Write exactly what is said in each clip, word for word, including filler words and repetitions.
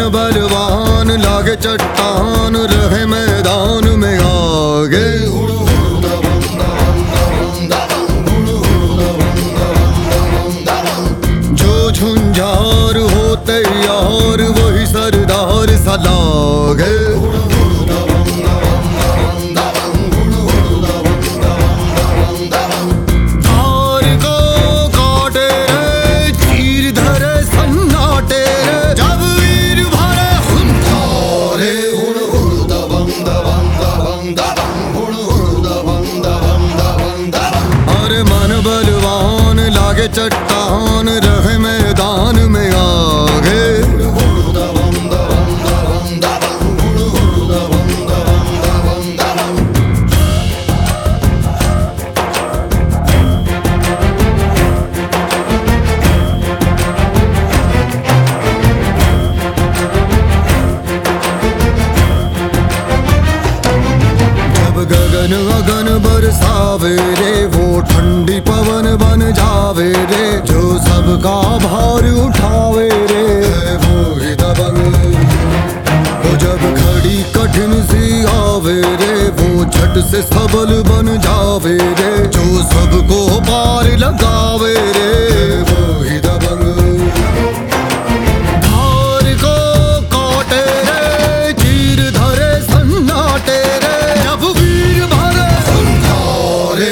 बलवान लागे चट्टान रहे मैदान में आगे। जो झुंझार होते यार वही सरदार सा लागे। बलवान लागे चट्टान रहे मैदान में आगे। जब गगन अगन बरसावे रे वो ठंडी पवन बन जावे रे। जो सबका भार उठावे रे वो ही दबंग। वो जब खड़ी कठिन सी आवे रे वो झट से सबल बन जावे रे। जो सबको पार लगावे रे वो ही दबंग। धार को काटे रे चीर धरे सन्नाटे रे। जब वीर भरे रे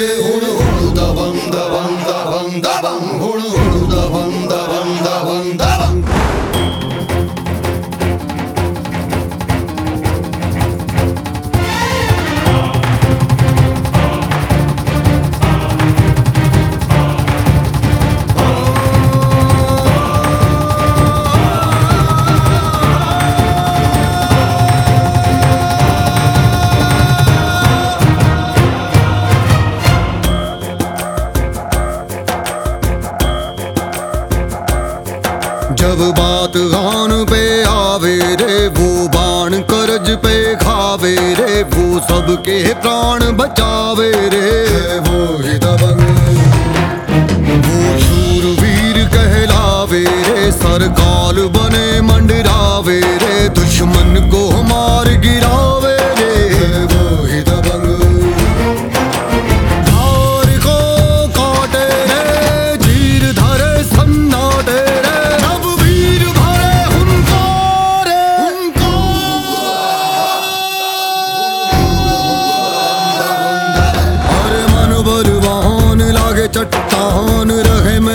जब बात गान पे आवे रे वो बाण करज पे खावे रे। वो सबके प्राण बचावे रे वो ही दबंग। वो शूरवीर कहलावे रे सरकाल बने मंडरावे रे। दुश्मन को मार गिरावे रे वो ही दबंग। बलवान लागे चट्टान रहे